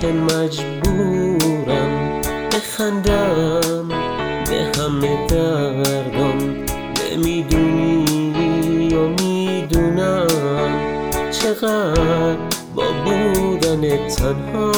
که مجبورم بخندم به همه دردم. نمیدونی و میدونم چقدر با بودن تنها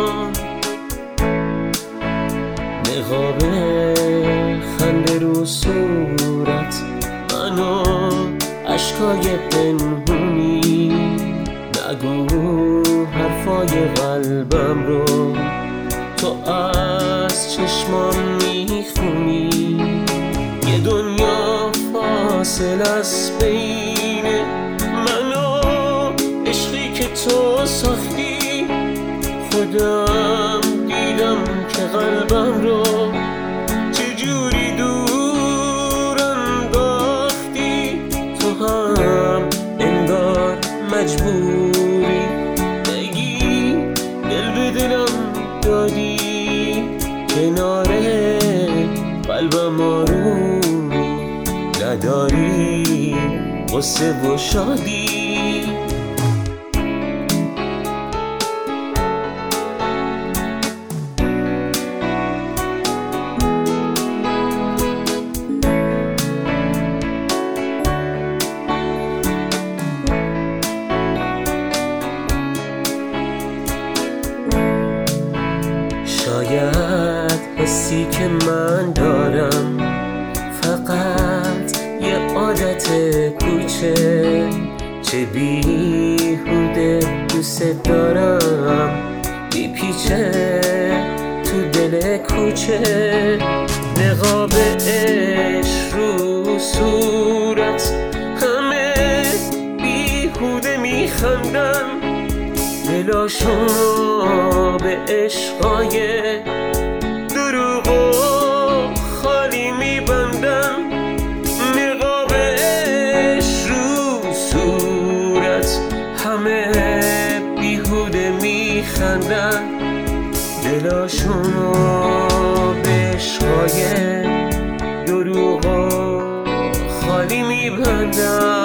نقاب خنده رو صورت منو عشقای پنهونی. نگو حرفای قلبم رو تو از چشمام میخونی. یه دنیا فاصل از بین من و عشقی که تو ساختی. خودم دیدم که قلبم رو چجوری دور انداختی. تو هم انگار مجبوری بگی دل به دلم دادی. کنار قلبم آرومی نداری غصه و شادی. شاید حسی که من دارم فقط یه عادت کوچه. چه بیهوده دوست دارم میپیچه تو دل کوچه. نقاب عشق رو صورت همه بیهوده میخندن. دلاشون رو به عشقای دروغ و خالی میبندن. نقاب عشق رو صورت همه بیهوده میخندن. دلاشون رو به عشقای دروغ و خالی میبندن.